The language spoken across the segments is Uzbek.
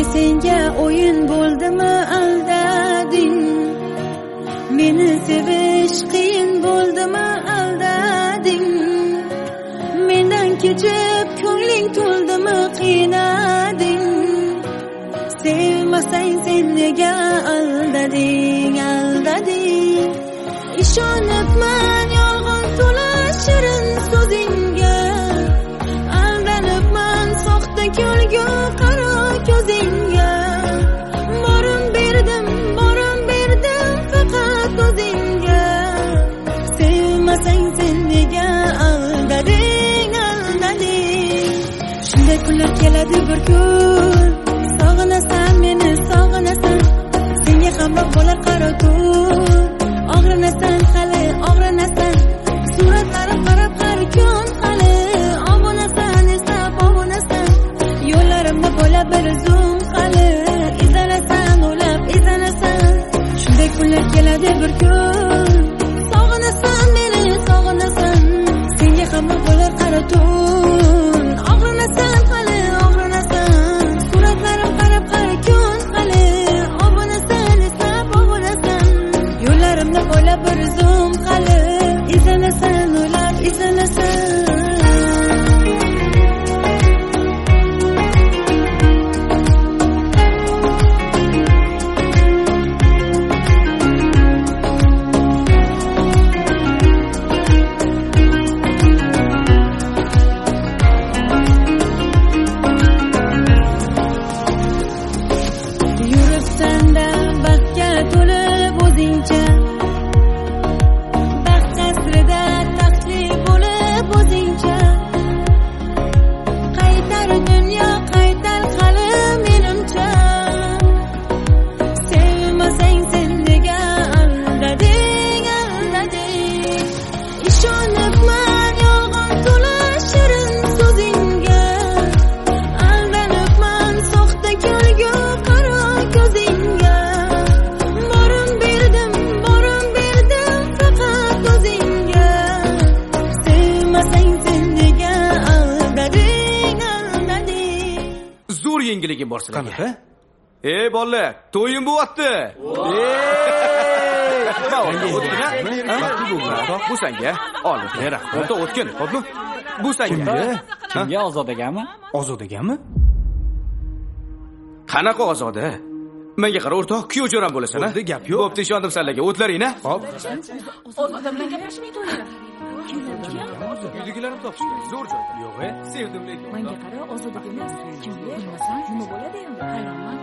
senga o'yin bo'ldimi aldading, meni sevish qiyin bo'ldimi aldading, mendan kechib ko'ngling to'ldimi qiynading, sevmasang sen nega aldading, aldading. Ishonibman yolg'on to'la shirin so'zingga, aldanibman soxta ko'lgu qaro ko'zingga, borim berdim faqat o'zingga, sevmasang sen nega aldading, aldading. Shunday kunlar keladi bir kun, sog'inasan meni sog'inasan, senga hamroh bo'lar qaro tun, og'rinasan hali og'rinasan, suratlarim qarab har kun hali obunasan, eslab obunasan, yo'llarimni bo'ylab bir zum hali izlanasan, o'ylab izlanasan. Shunday kunlar keladi bir kun, sog'inasan meni sog'inasan, senga hamroh bo'lar qaro tun, og'rinasan hali og'rinasan, suratlarim qarab har kun hali obunasan, eslab obunasan, yo'llarimni bo'ylab bir zum hali izlanasan, o'ylab izlanasan. Yuribsan-da baxtga to'lib o'zingcha, baxt qasrida taxtli bo'lib o'zingcha, qaytar dunyo qaytar hali menimcha, sevmasang sen nega aldading, aldading. Ishonibman yolg'on to'la shirin so'zingga, aldanibman soxta ko'lgu qaro ko'zingga, borim berdim faqat o'zingga, sevmasang sen nega aldading, aldading. Zo'r yengilligim bor sizlarga. Qanaqa? Bolalar, to'yim bo'lyapti. Bu senga. Ol, rahmat, o'tkin. Xo'pmi? Bu senga. Kimga? Ozodagami? Ozodagami? Qanaqa ozoda? Menga qara o'rtoq, kuyov jo'ram bo'lasan, a? Gap yo'q. Bo'pti, ishondim sizlarga. O'tlaring-a? Hop. Ozoda bilan gaplashmaydi o'ylar. Uydagilarim topishgan. Zo'r joyda. Yo'q, sevdim lekin. Menga qara, Ozodaga emas, kimga bilmasam nima bo'ladi endi? Hayronman.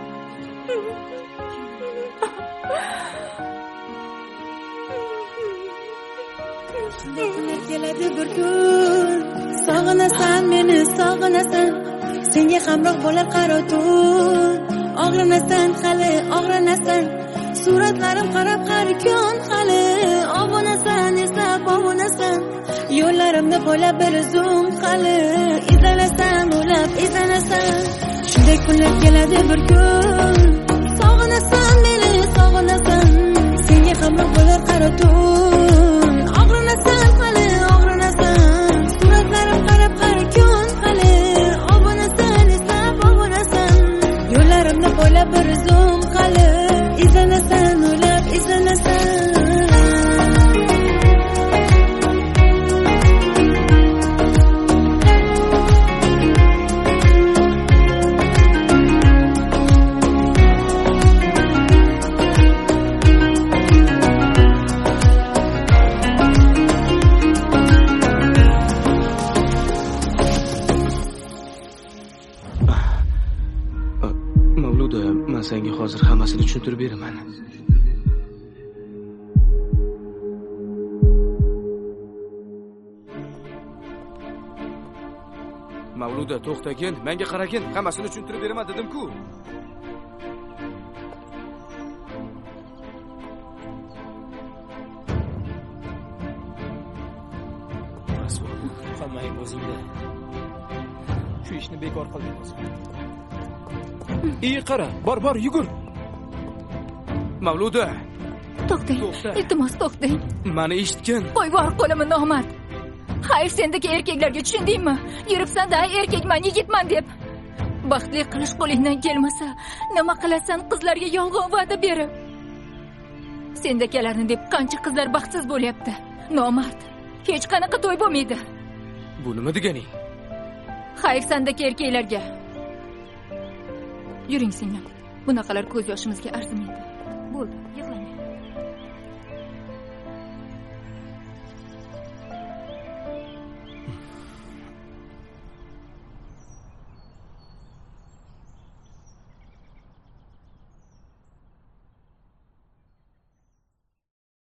Shunday kunlar keladi bir kun, sog'inasan meni sog'inasan, senga hamroh bo'lar qaro tun, og'rinasan hali og'rinasan, suratlarim qarab har kun hali obunasan, eslab obunasan, yo'llarimni bo'ylab bir zum hali izlanasan, o'ylab izlanasan. Shunday kunlar keladi bir kun, sog'inasan meni sog'inasan, senga hamroh bo'lar qaro tun, og'rinasan hali og'rinasan, suratlarim qarab har kun hali obunasan, eslab obunasan, yo'llarimni bo'ylab bir zum hali izlanasan, o'ylab izlanasan. Mavluda, men senga hozir hammasini tushuntirib beraman. Mavluda, to'xtagin, menga qaragin, hammasini tushuntirib beraman dedim-ku. Hammang o'zingda. Shu ishni bekor qilding o'zing. Qara, bor, yugur. Mavluda. To'xtang. Iltimos to'xtang. Meni eshitgin. Voy, qo'limni nomard. Hayır, sendeki erkeklarga tushundingmi? Yuribsan-da, erkakman, yigitman deb. baxtli qilish qo'lingdan kelmasa nima qilasan qizlarga yolg'on va'da berib? Sendakalarni deb qancha qizlar baxtsiz bo'lyapti. Nomard. Hech qanaqa to'y bo'lmaydi. Bu nima deganing? Xayr sandagi erkaklarga. Yuring singlim. Bunaqalar ko'z yoshimizga arzimaydi. Bo'ldi, yig'la.